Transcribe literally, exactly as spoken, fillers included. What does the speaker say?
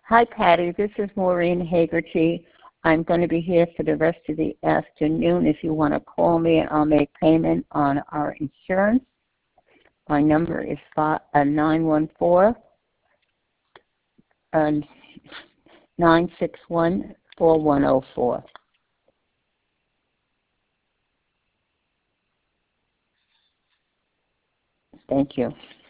Hi, Patty. This is Maureen Hagerty. I'm going to be here for the rest of the afternoon. If you want to call me, I'll make payment on our insurance. My number is nine one four, nine six one, four one zero four. Thank you.